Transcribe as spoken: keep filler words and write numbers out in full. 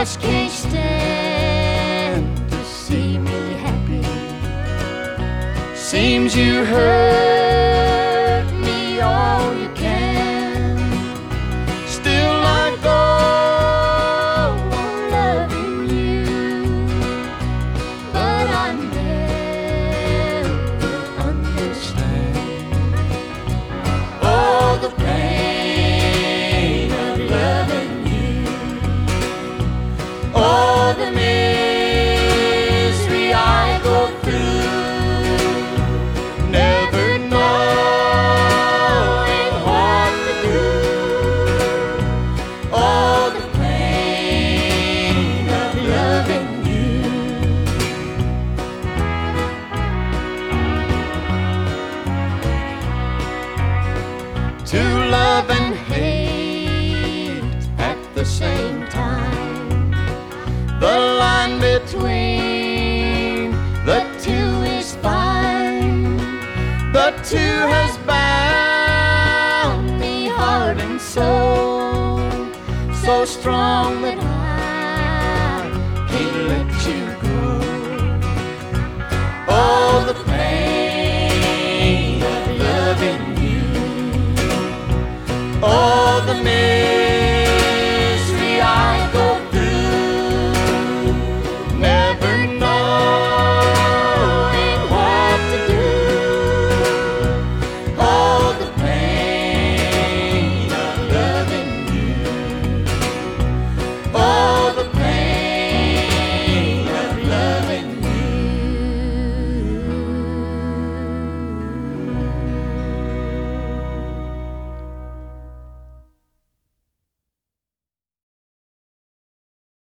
just can't stand to see me happy. Seems you hurt me all you can. Still I go on loving you, but I never understand all the pain of loving you, all the misery I go through, never knowing what to do, all the pain of loving you. To love and hate at the same time, the line between the two is fine. The two has bound me heart and soul, so strong that